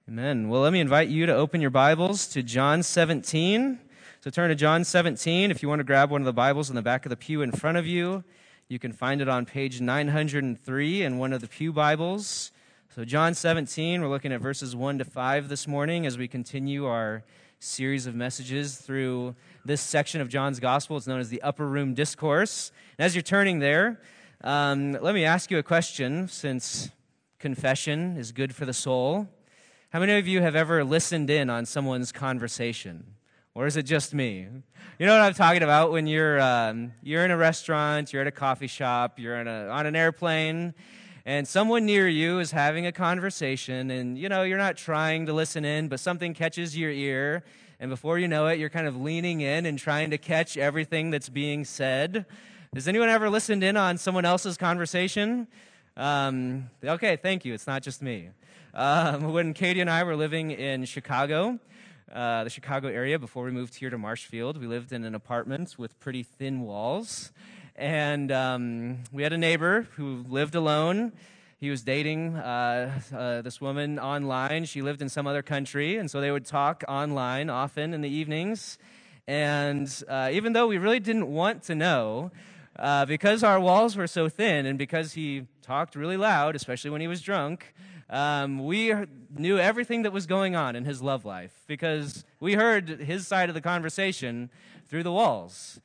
Amen. Well, let me invite you to open your Bibles to John 17. So turn to John 17. If you want to grab one of the Bibles in the back of the pew in front of you, you can find it on page 903 in one of the pew Bibles. So John 17, we're looking at verses 1 to 5 this morning as we continue our series of messages through this section of John's Gospel. It's known as the Upper Room Discourse. And as you're turning there, let me ask you a question, since confession is good for the soul. How many of you have ever listened in on someone's conversation? Or is it just me? You know what I'm talking about when you're in a restaurant, you're at a coffee shop, you're on an airplane, and someone near you is having a conversation, and you're not trying to listen in, but something catches your ear, and before you know it, you're kind of leaning in and trying to catch everything that's being said. Has anyone ever listened in on someone else's conversation? Okay, thank you. It's not just me. When Katie and I were living in Chicago, the Chicago area, before we moved here to Marshfield, we lived in an apartment with pretty thin walls. And we had a neighbor who lived alone. He was dating this woman online. She lived in some other country, and so they would talk online often in the evenings. And even though we really didn't want to know, because our walls were so thin and because he talked really loud, especially when he was drunk, we knew everything that was going on in his love life because we heard his side of the conversation through the walls.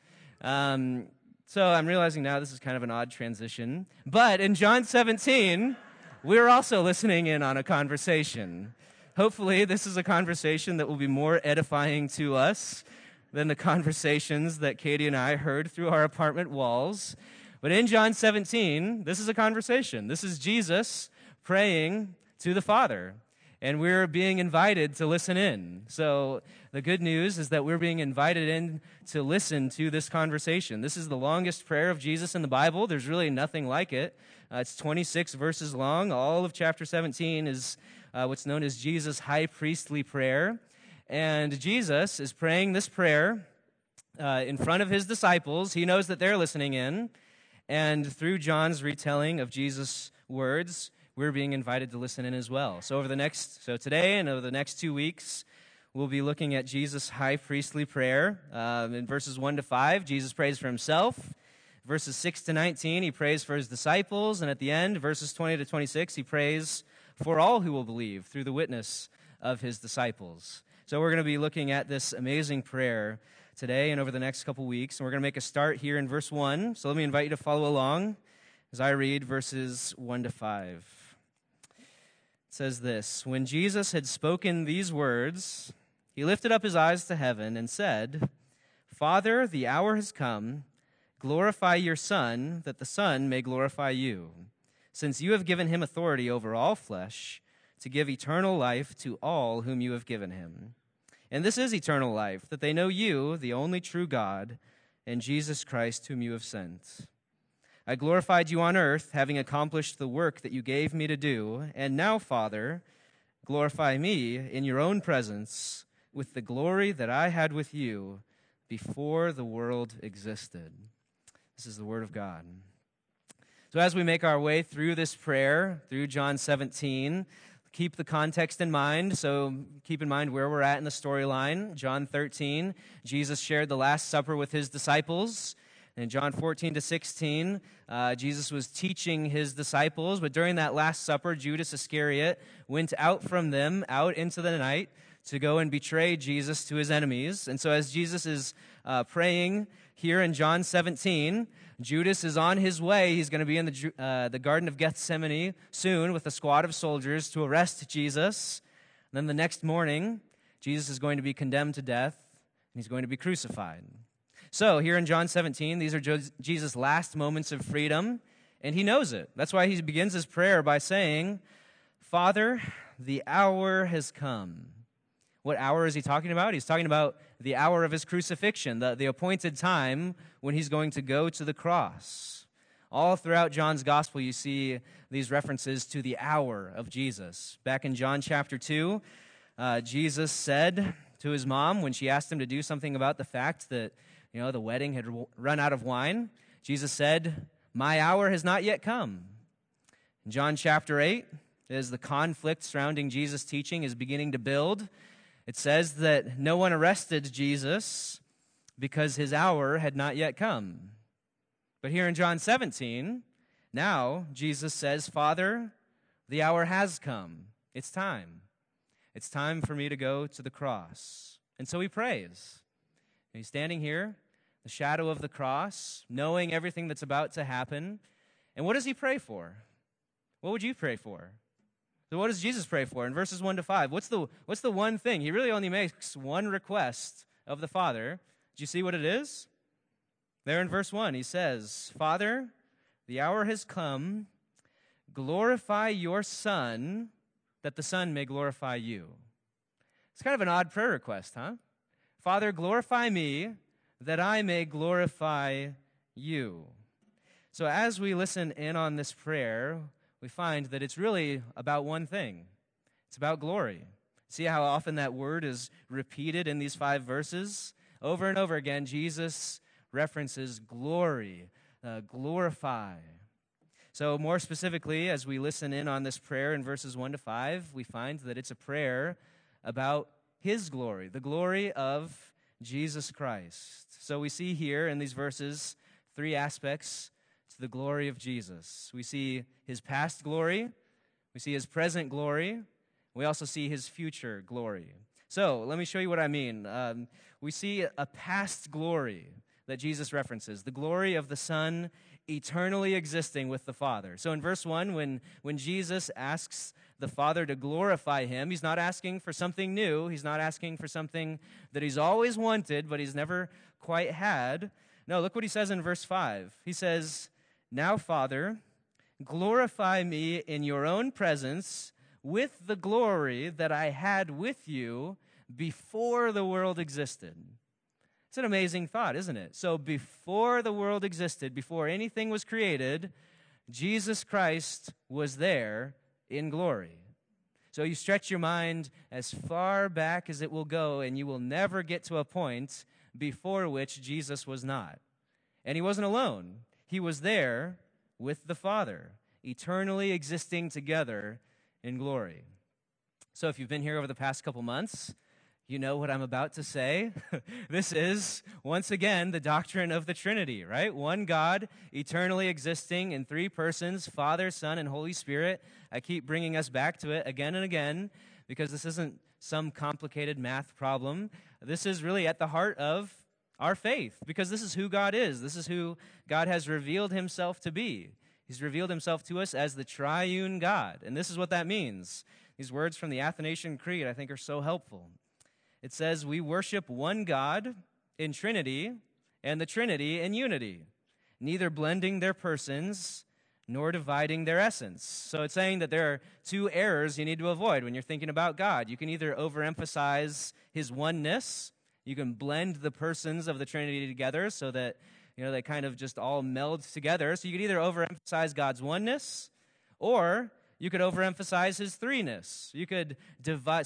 So I'm realizing now this is kind of an odd transition. But in John 17, we're also listening in on a conversation. Hopefully, this is a conversation that will be more edifying to us than the conversations that Katie and I heard through our apartment walls. But in John 17, this is a conversation. This is Jesus praying to the Father, and we're being invited to listen in. So the good news is that we're being invited in to listen to this conversation. This is the longest prayer of Jesus in the Bible. There's really nothing like it. It's 26 verses long. All of chapter 17 is what's known as Jesus' high priestly prayer. And Jesus is praying this prayer in front of his disciples. He knows that they're listening in. And through John's retelling of Jesus' words, we're being invited to listen in as well. So today and over the next 2 weeks, we'll be looking at Jesus' high priestly prayer. In verses 1 to 5, Jesus prays for himself. Verses 6 to 19, he prays for his disciples. And at the end, verses 20 to 26, he prays for all who will believe through the witness of his disciples. So we're going to be looking at this amazing prayer today and over the next couple weeks. And we're going to make a start here in verse 1. So let me invite you to follow along as I read verses 1 to 5. It says this: When Jesus had spoken these words, he lifted up his eyes to heaven and said, Father, the hour has come. Glorify your Son, that the Son may glorify you, since you have given him authority over all flesh, to give eternal life to all whom you have given him. And this is eternal life, that they know you, the only true God, and Jesus Christ, whom you have sent. I glorified you on earth, having accomplished the work that you gave me to do. And now, Father, glorify me in your own presence with the glory that I had with you before the world existed. This is the word of God. So as we make our way through this prayer, through John 17, keep the context in mind. So keep in mind where we're at in the storyline. John 13, Jesus shared the Last Supper with his disciples. In John 14 to 16, Jesus was teaching his disciples, but during that Last Supper, Judas Iscariot went out from them, out into the night, to go and betray Jesus to his enemies. And so as Jesus is praying here in John 17, Judas is on his way. He's going to be in the Garden of Gethsemane soon with a squad of soldiers to arrest Jesus. And then the next morning, Jesus is going to be condemned to death, and he's going to be crucified. So here in John 17, these are Jesus' last moments of freedom, and he knows it. That's why he begins his prayer by saying, Father, the hour has come. What hour is he talking about? He's talking about the hour of his crucifixion, the appointed time when he's going to go to the cross. All throughout John's gospel, you see these references to the hour of Jesus. Back in John chapter 2, Jesus said to his mom when she asked him to do something about the fact that the wedding had run out of wine, Jesus said, My hour has not yet come. In John chapter 8, as the conflict surrounding Jesus' teaching is beginning to build. It says that no one arrested Jesus because his hour had not yet come. But here in John 17, now Jesus says, Father, the hour has come. It's time. It's time for me to go to the cross. And so he prays. And he's standing here, the shadow of the cross, knowing everything that's about to happen. And what does he pray for? What would you pray for? So what does Jesus pray for in verses 1 to 5? What's the one thing? He really only makes one request of the Father. Do you see what it is? There in verse 1, he says, Father, the hour has come. Glorify your Son, that the Son may glorify you. It's kind of an odd prayer request, huh? Father, glorify me, that I may glorify you. So as we listen in on this prayer, we find that it's really about one thing. It's about glory. See how often that word is repeated in these 5 verses? Over and over again, Jesus references glory, glorify. So more specifically, as we listen in on this prayer in verses 1 to 5, we find that it's a prayer about his glory, the glory of Jesus Christ. So we see here in these verses 3 aspects to the glory of Jesus. We see his past glory, we see his present glory, we also see his future glory. So let me show you what I mean. We see a past glory that Jesus references, the glory of the Son eternally existing with the Father. So in verse 1, when Jesus asks the Father to glorify him, he's not asking for something new. He's not asking for something that he's always wanted, but he's never quite had. No, look what he says in verse 5. He says, Now, Father, glorify me in your own presence with the glory that I had with you before the world existed. It's an amazing thought, isn't it? So before the world existed, before anything was created, Jesus Christ was there in glory. So you stretch your mind as far back as it will go, and you will never get to a point before which Jesus was not. And he wasn't alone. He was there with the Father, eternally existing together in glory. So if you've been here over the past couple months, you know what I'm about to say. This is, once again, the doctrine of the Trinity, right? One God, eternally existing in 3 persons, Father, Son, and Holy Spirit. I keep bringing us back to it again and again because this isn't some complicated math problem. This is really at the heart of our faith because this is who God is. This is who God has revealed himself to be. He's revealed himself to us as the triune God, and this is what that means. These words from the Athanasian Creed, I think, are so helpful. It says, we worship one God in Trinity and the Trinity in unity, neither blending their persons nor dividing their essence. So it's saying that there are 2 errors you need to avoid when you're thinking about God. You can either overemphasize his oneness. You can blend the persons of the Trinity together so that they kind of just all meld together. So you could either overemphasize God's oneness, or you could overemphasize his 3ness. You could divide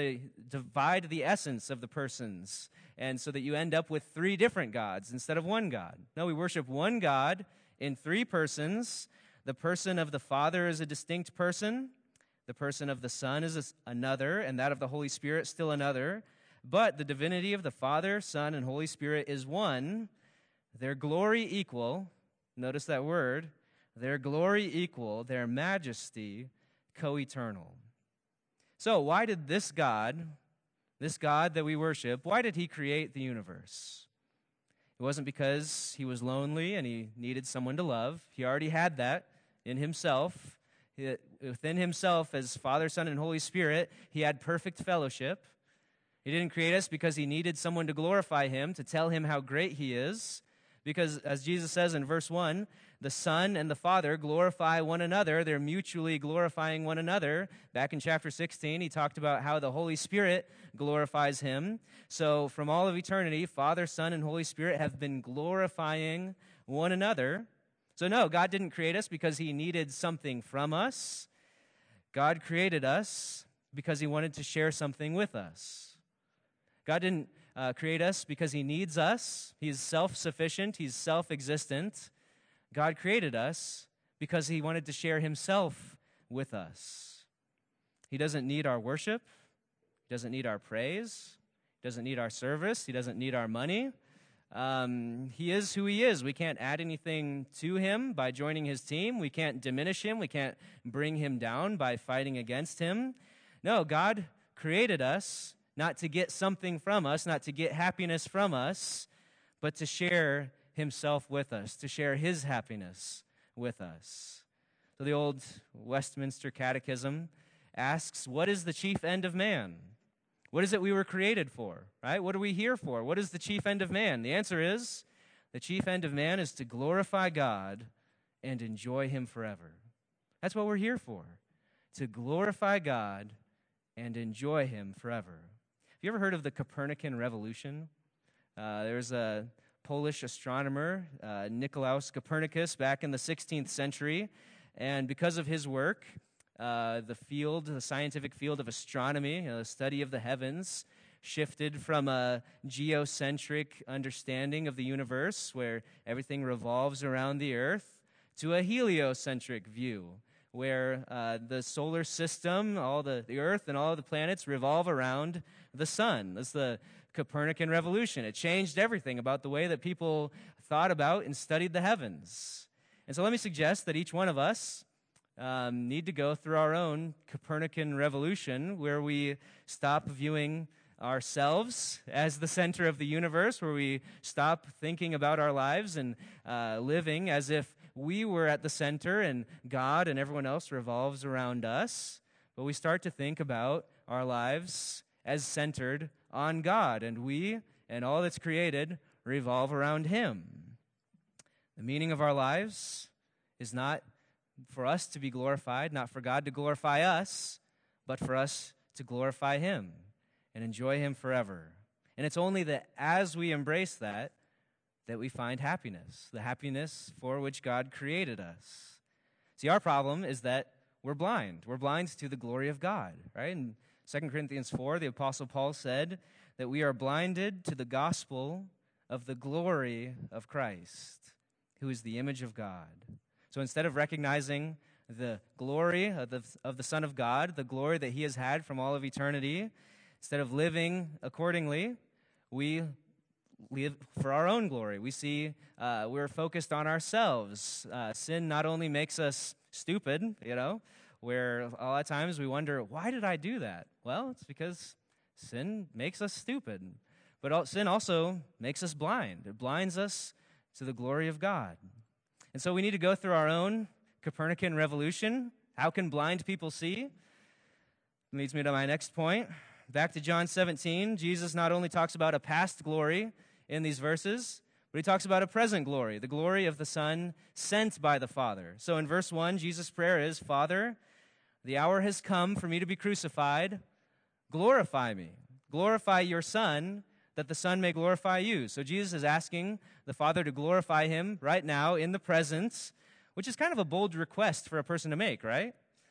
the essence of the persons, and so that you end up with 3 different gods instead of one God. No, we worship one God in 3 persons. The person of the Father is a distinct person. The person of the Son is another, and that of the Holy Spirit still another. But the divinity of the Father, Son, and Holy Spirit is one. Their glory equal, notice that word, their glory equal, their majesty co-eternal. So why did this God that we worship, why did he create the universe? It wasn't because he was lonely and he needed someone to love. He already had that in himself. Within himself, as Father, Son, and Holy Spirit, he had perfect fellowship. He didn't create us because he needed someone to glorify him, to tell him how great he is. Because as Jesus says in verse 1, the Son and the Father glorify one another. They're mutually glorifying one another. Back in chapter 16, he talked about how the Holy Spirit glorifies him. So from all of eternity, Father, Son, and Holy Spirit have been glorifying one another. So no, God didn't create us because he needed something from us. God created us because he wanted to share something with us. God didn't create us because he needs us. He's self-sufficient. He's self-existent. God created us because he wanted to share himself with us. He doesn't need our worship. He doesn't need our praise. He doesn't need our service. He doesn't need our money. He is who he is. We can't add anything to him by joining his team. We can't diminish him. We can't bring him down by fighting against him. No, God created us not to get something from us, not to get happiness from us, but to share himself with us, to share his happiness with us. So the old Westminster Catechism asks, what is the chief end of man? What is it we were created for, right? What are we here for? What is the chief end of man? The answer is, the chief end of man is to glorify God and enjoy him forever. That's what we're here for, to glorify God and enjoy him forever. Have you ever heard of the Copernican revolution? There's a Polish astronomer, Nicolaus Copernicus, back in the 16th century, and because of his work, the scientific field of astronomy, the study of the heavens, shifted from a geocentric understanding of the universe, where everything revolves around the earth, to a heliocentric view, where the solar system, all the earth and all the planets revolve around the sun. That's the Copernican revolution. It changed everything about the way that people thought about and studied the heavens. And so let me suggest that each one of us need to go through our own Copernican revolution, where we stop viewing ourselves as the center of the universe, where we stop thinking about our lives and living as if we were at the center and God and everyone else revolves around us, but we start to think about our lives as centered on God, and we and all that's created revolve around him. The meaning of our lives is not for us to be glorified, not for God to glorify us, but for us to glorify him and enjoy him forever. And it's only that as we embrace that we find happiness, the happiness for which God created us. See, our problem is that we're blind. We're blind to the glory of God, right? In 2 Corinthians 4, the Apostle Paul said that we are blinded to the gospel of the glory of Christ, who is the image of God. So instead of recognizing the glory of the Son of God, the glory that he has had from all of eternity, instead of living accordingly, we live for our own glory. We see we're focused on ourselves. Sin not only makes us stupid, where a lot of times we wonder, why did I do that? Well, it's because sin makes us stupid. But sin also makes us blind. It blinds us to the glory of God. And so we need to go through our own Copernican revolution. How can blind people see? Leads me to my next point. Back to John 17, Jesus not only talks about a past glory in these verses, but he talks about a present glory, the glory of the Son sent by the Father. So in verse 1, Jesus' prayer is, Father, the hour has come for me to be crucified. Glorify me. Glorify your Son, that the Son may glorify you. So Jesus is asking the Father to glorify him right now in the present, which is kind of a bold request for a person to make, right?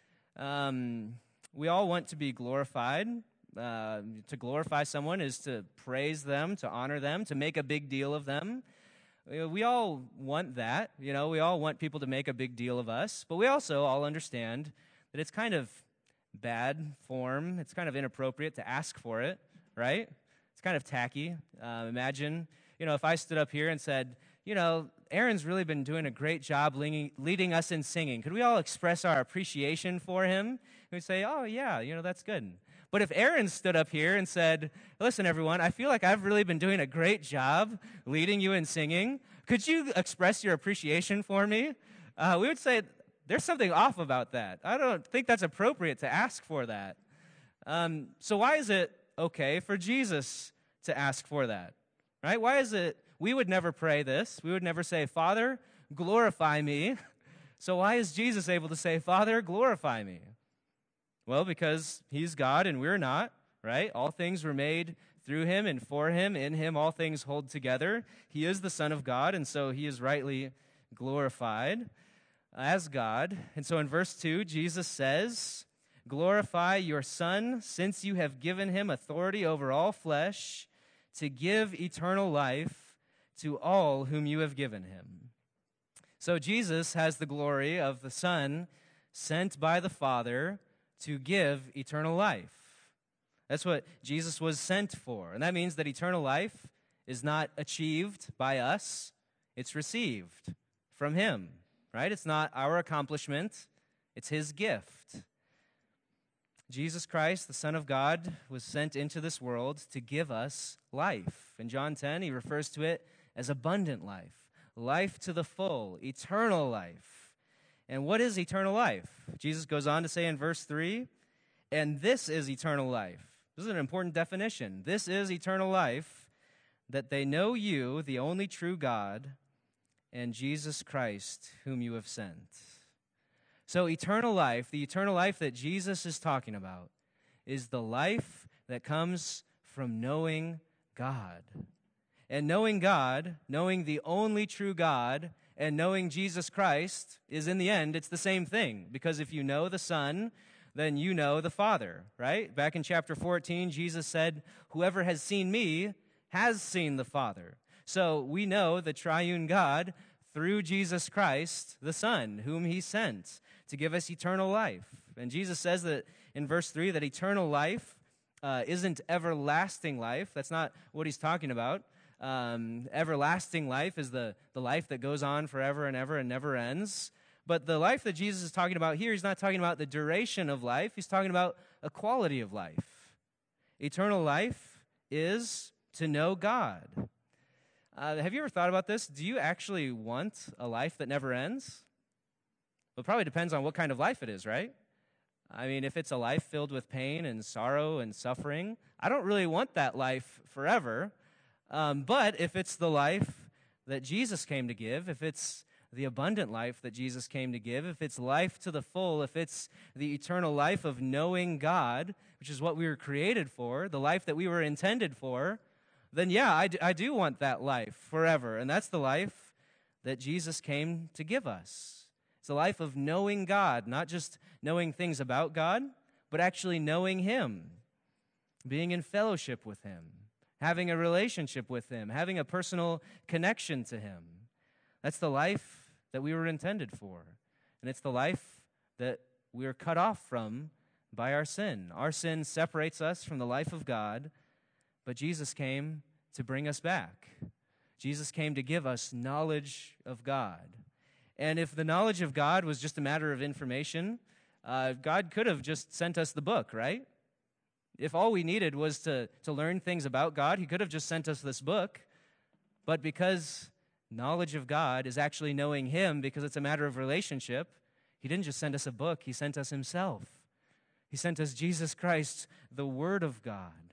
We all want to be glorified. To glorify someone is to praise them, to honor them, to make a big deal of them. We all want that. We all want people to make a big deal of us. But we also all understand that it's kind of bad form. It's kind of inappropriate to ask for it, right? It's kind of tacky. Imagine, if I stood up here and said, Aaron's really been doing a great job leading us in singing. Could we all express our appreciation for him? We'd say, oh, yeah, that's good. But if Aaron stood up here and said, listen, everyone, I feel like I've really been doing a great job leading you in singing. Could you express your appreciation for me? We would say, there's something off about that. I don't think that's appropriate to ask for that. So why is it okay for Jesus to ask for that? Right? Why is it we would never pray this? We would never say, Father, glorify me. So why is Jesus able to say, Father, glorify me? Well, because he's God and we're not, right? All things were made through him and for him. In him, all things hold together. He is the Son of God, and so he is rightly glorified as God. And so in verse 2, Jesus says, glorify your Son, since you have given him authority over all flesh, to give eternal life to all whom you have given him. So Jesus has the glory of the Son sent by the Father to give eternal life. That's what Jesus was sent for. And that means that eternal life is not achieved by us, it's received from him, right? It's not our accomplishment, it's his gift. Jesus Christ, the Son of God, was sent into this world to give us life. In John 10, he refers to it as abundant life, life to the full, eternal life. And what is eternal life? Jesus goes on to say in verse 3, and this is eternal life. This is an important definition. This is eternal life, that they know you, the only true God, and Jesus Christ, whom you have sent. So eternal life, the eternal life that Jesus is talking about, is the life that comes from knowing God. And knowing God, knowing the only true God, and knowing Jesus Christ is, in the end, it's the same thing. Because if you know the Son, then you know the Father, right? Back in chapter 14, Jesus said, whoever has seen me has seen the Father. So we know the triune God through Jesus Christ, the Son, whom he sent to give us eternal life. And Jesus says that in verse 3 that eternal life isn't everlasting life. That's not what he's talking about. Everlasting life is the life that goes on forever and ever and never ends. But the life that Jesus is talking about here, he's not talking about the duration of life. He's talking about a quality of life. Eternal life is to know God. Have you ever thought about this? Do you actually want a life that never ends? Well, it probably depends on what kind of life it is, right? I mean, if it's a life filled with pain and sorrow and suffering, I don't really want that life forever. But if it's the life that Jesus came to give, if it's the abundant life that Jesus came to give, if it's life to the full, if it's the eternal life of knowing God, which is what we were created for, the life that we were intended for, then yeah, I do want that life forever. And that's the life that Jesus came to give us. It's a life of knowing God, not just knowing things about God, but actually knowing him, being in fellowship with him, having a relationship with him, having a personal connection to him. That's the life that we were intended for. And it's the life that we are cut off from by our sin. Our sin separates us from the life of God, but Jesus came to bring us back. Jesus came to give us knowledge of God. And if the knowledge of God was just a matter of information, God could have just sent us the book, right? If all we needed was to learn things about God, he could have just sent us this book. But because knowledge of God is actually knowing him, because it's a matter of relationship, he didn't just send us a book, he sent us himself. He sent us Jesus Christ, the Word of God,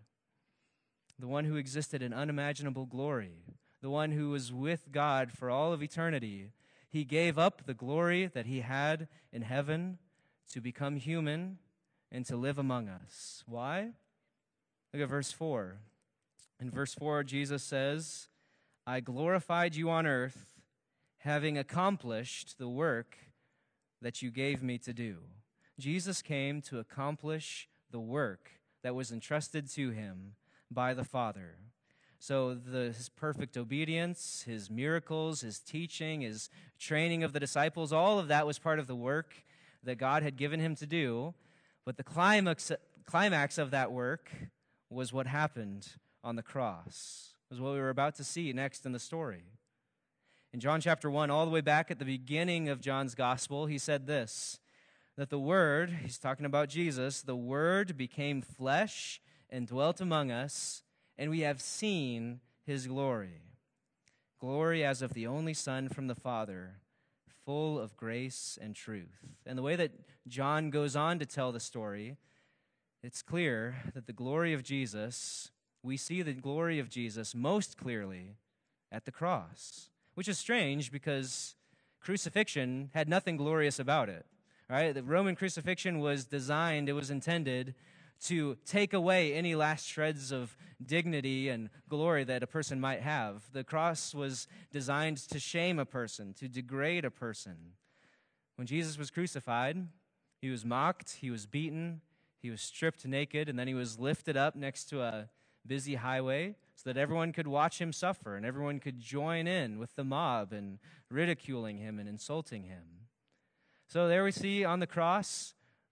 the one who existed in unimaginable glory, the one who was with God for all of eternity. He gave up the glory that he had in heaven to become human and to live among us. Why? Look at verse 4. In verse 4, Jesus says, I glorified you on earth, having accomplished the work that you gave me to do. Jesus came to accomplish the work that was entrusted to him by the Father. So his perfect obedience, his miracles, his teaching, his training of the disciples, all of that was part of the work that God had given him to do. But the climax of that work was what happened on the cross. It was what we were about to see next in the story. In John chapter 1, all the way back at the beginning of John's gospel, he said this, that the Word, he's talking about Jesus, the Word became flesh and dwelt among us, and we have seen his glory. Glory as of the only Son from the Father, full of grace and truth. And the way that John goes on to tell the story, it's clear that the glory of Jesus, we see the glory of Jesus most clearly at the cross, which is strange because crucifixion had nothing glorious about it. Right? The Roman crucifixion was designed, it was intended to take away any last shreds of dignity and glory that a person might have. The cross was designed to shame a person, to degrade a person. When Jesus was crucified, he was mocked, he was beaten, he was stripped naked, and then he was lifted up next to a busy highway so that everyone could watch him suffer and everyone could join in with the mob and ridiculing him and insulting him. So there we see on the cross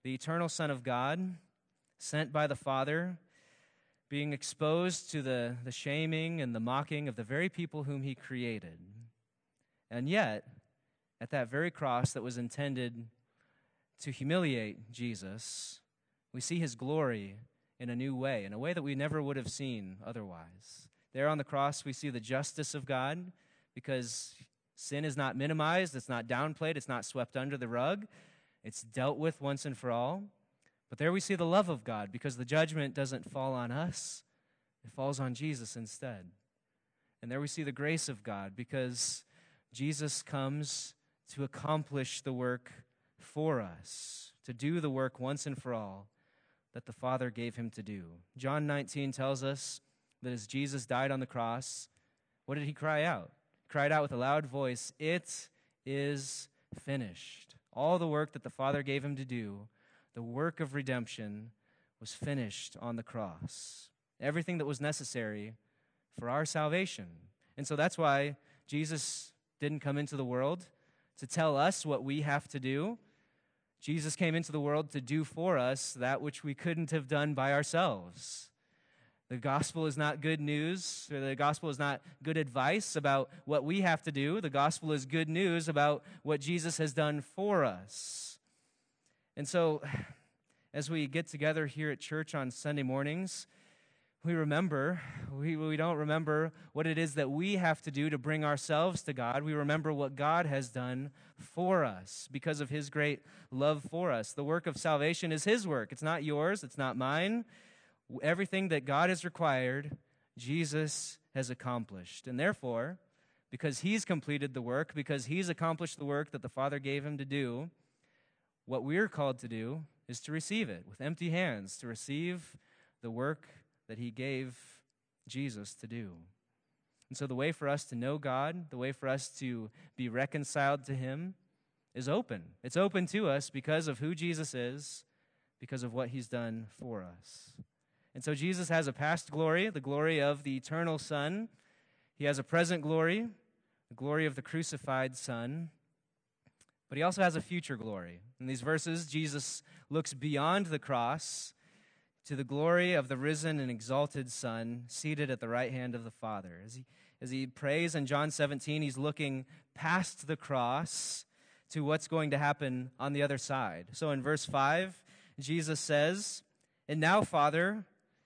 the eternal Son of God, sent by the Father, being exposed to the shaming and the mocking of the very people whom he created. And yet, at that very cross that was intended to humiliate Jesus, we see his glory in a new way, in a way that we never would have seen otherwise. There on the cross, we see the justice of God, because sin is not minimized, it's not downplayed, it's not swept under the rug. It's dealt with once and for all. But there we see the love of God, because the judgment doesn't fall on us, it falls on Jesus instead. And there we see the grace of God, because Jesus comes to accomplish the work for us, to do the work once and for all that the Father gave him to do. John 19 tells us that as Jesus died on the cross, what did he cry out? He cried out with a loud voice, "It is finished." All the work that the Father gave him to do, the work of redemption, was finished on the cross. Everything that was necessary for our salvation. And so that's why Jesus didn't come into the world to tell us what we have to do. Jesus came into the world to do for us that which we couldn't have done by ourselves. The gospel is not good news, or the gospel is not good advice about what we have to do. The gospel is good news about what Jesus has done for us. And so, as we get together here at church on Sunday mornings, we don't remember what it is that we have to do to bring ourselves to God. We remember what God has done for us because of his great love for us. The work of salvation is his work. It's not yours. It's not mine. Everything that God has required, Jesus has accomplished. And therefore, because he's completed the work, because he's accomplished the work that the Father gave him to do, what we're called to do is to receive it with empty hands, to receive the work that he gave Jesus to do. And so the way for us to know God, the way for us to be reconciled to him, is open. It's open to us because of who Jesus is, because of what he's done for us. And so Jesus has a past glory, the glory of the eternal Son. He has a present glory, the glory of the crucified Son. But he also has a future glory. In these verses, Jesus looks beyond the cross to the glory of the risen and exalted Son, seated at the right hand of the Father. As he prays in John 17, he's looking past the cross to what's going to happen on the other side. So in verse 5, Jesus says, "And now, Father,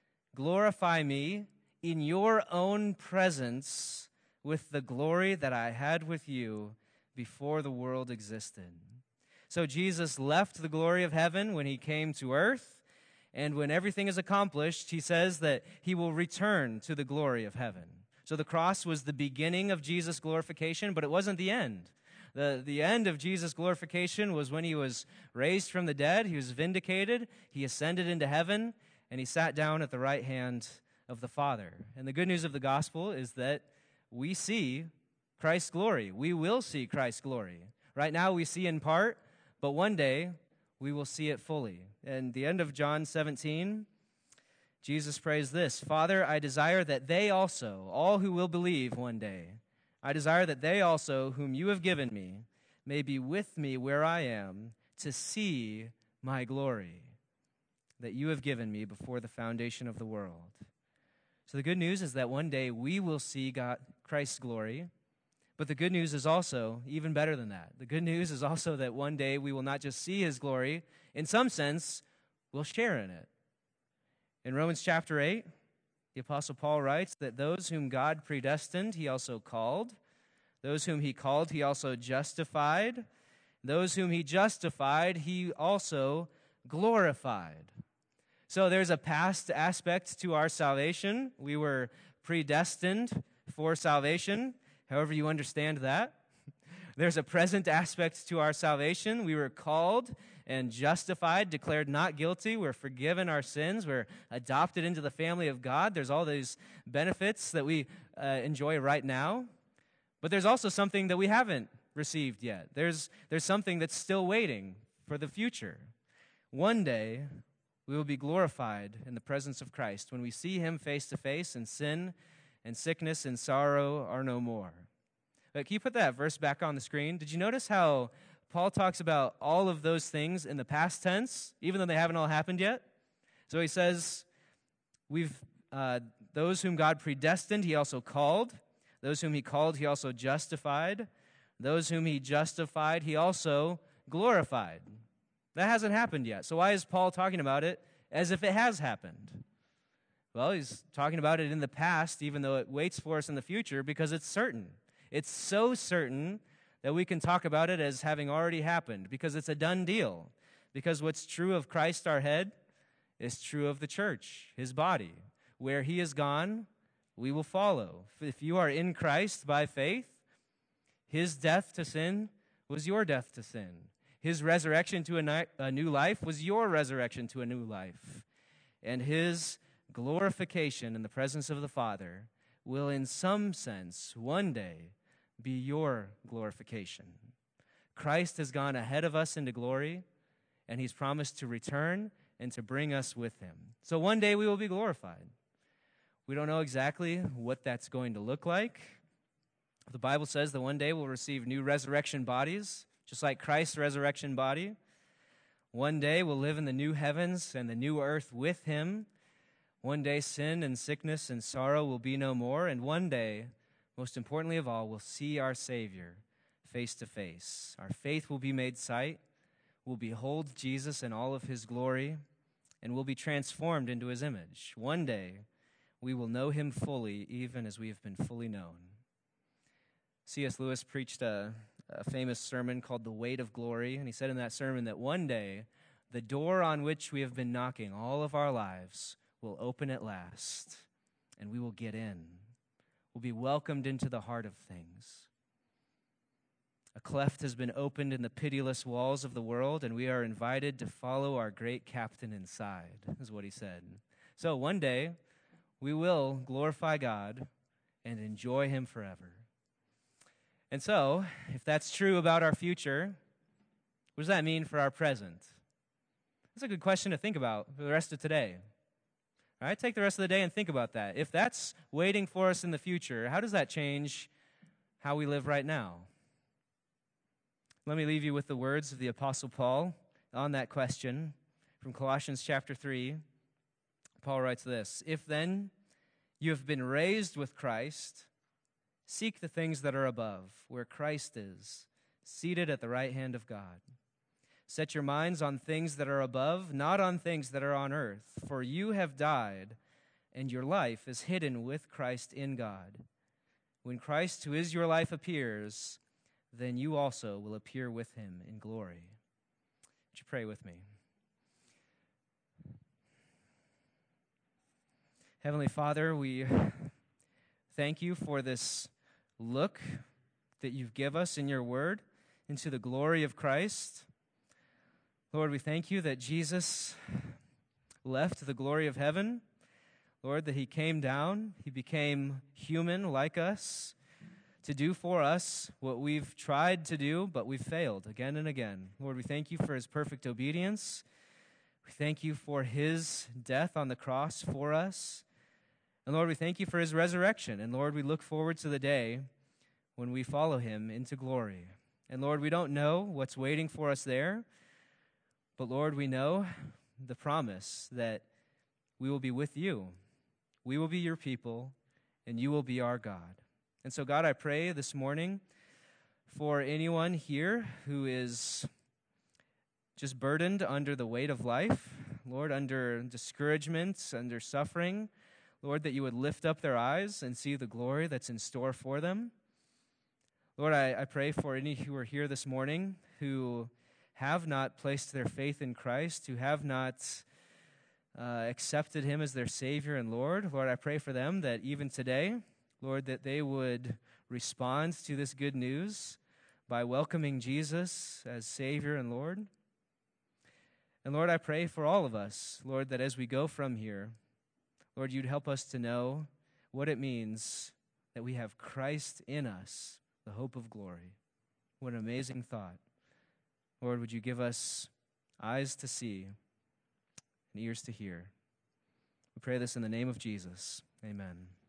glorify me in your own presence with the glory that I had with you before the world existed." So Jesus left the glory of heaven when he came to earth. And when everything is accomplished, he says that he will return to the glory of heaven. So the cross was the beginning of Jesus' glorification, but it wasn't the end. The end of Jesus' glorification was when he was raised from the dead, he was vindicated, he ascended into heaven, and he sat down at the right hand of the Father. And the good news of the gospel is that we see Christ's glory. We will see Christ's glory. Right now we see in part, but one day we will see it fully. And the end of John 17, Jesus prays this, "Father, I desire that they also, all who will believe one day, I desire that they also, whom you have given me, may be with me where I am, to see my glory that you have given me before the foundation of the world." So the good news is that one day we will see Christ's glory. But the good news is also even better than that. The good news is also that one day we will not just see his glory. In some sense, we'll share in it. In Romans chapter 8, the Apostle Paul writes that those whom God predestined, he also called. Those whom he called, he also justified. Those whom he justified, he also glorified. So there's a past aspect to our salvation. We were predestined for salvation, however you understand that. There's a present aspect to our salvation. We were called and justified, declared not guilty. We're forgiven our sins. We're adopted into the family of God. There's all these benefits that we enjoy right now. But there's also something that we haven't received yet. There's something that's still waiting for the future. One day, we will be glorified in the presence of Christ when we see him face to face, and sin and sickness and sorrow are no more. But can you put that verse back on the screen? Did you notice how Paul talks about all of those things in the past tense, even though they haven't all happened yet. So he says, those whom God predestined, he also called. Those whom he called, he also justified. Those whom he justified, he also glorified. That hasn't happened yet. So why is Paul talking about it as if it has happened? Well, he's talking about it in the past, even though it waits for us in the future, because it's certain. It's so certain that we can talk about it as having already happened, because it's a done deal. Because what's true of Christ, our head, is true of the church, his body. Where he is gone, we will follow. If you are in Christ by faith, his death to sin was your death to sin. His resurrection to a new life was your resurrection to a new life. And his glorification in the presence of the Father will, in some sense, one day be your glorification. Christ has gone ahead of us into glory, and he's promised to return and to bring us with him. So one day we will be glorified. We don't know exactly what that's going to look like. The Bible says that one day we'll receive new resurrection bodies, just like Christ's resurrection body. One day we'll live in the new heavens and the new earth with him. One day sin and sickness and sorrow will be no more. And one day, most importantly of all, we'll see our Savior face to face. Our faith will be made sight. We'll behold Jesus in all of his glory, and we'll be transformed into his image. One day, we will know him fully, even as we have been fully known. C.S. Lewis preached a famous sermon called The Weight of Glory, and he said in that sermon that one day, the door on which we have been knocking all of our lives will open at last, and we will get in. We'll be welcomed into the heart of things. A cleft has been opened in the pitiless walls of the world, and we are invited to follow our great captain inside, is what he said. So one day, we will glorify God and enjoy him forever. And so, if that's true about our future, what does that mean for our present? That's a good question to think about for the rest of today. All right, take the rest of the day and think about that. If that's waiting for us in the future, how does that change how we live right now? Let me leave you with the words of the Apostle Paul on that question from Colossians chapter 3. Paul writes this, "If then you have been raised with Christ, seek the things that are above, where Christ is, seated at the right hand of God. Set your minds on things that are above, not on things that are on earth. For you have died, and your life is hidden with Christ in God. When Christ, who is your life, appears, then you also will appear with him in glory." Would you pray with me? Heavenly Father, we thank you for this look that you've given us in your word into the glory of Christ. Lord, we thank you that Jesus left the glory of heaven. Lord, that he came down, he became human like us to do for us what we've tried to do, but we've failed again and again. Lord, we thank you for his perfect obedience. We thank you for his death on the cross for us. And Lord, we thank you for his resurrection. And Lord, we look forward to the day when we follow him into glory. And Lord, we don't know what's waiting for us there, but Lord, we know the promise that we will be with you. We will be your people, and you will be our God. And so, God, I pray this morning for anyone here who is just burdened under the weight of life, Lord, under discouragement, under suffering, Lord, that you would lift up their eyes and see the glory that's in store for them. Lord, I pray for any who are here this morning who have not placed their faith in Christ, who have not accepted him as their Savior and Lord. Lord, I pray for them that even today, Lord, that they would respond to this good news by welcoming Jesus as Savior and Lord. And Lord, I pray for all of us, Lord, that as we go from here, Lord, you'd help us to know what it means that we have Christ in us, the hope of glory. What an amazing thought. Lord, would you give us eyes to see and ears to hear? We pray this in the name of Jesus. Amen.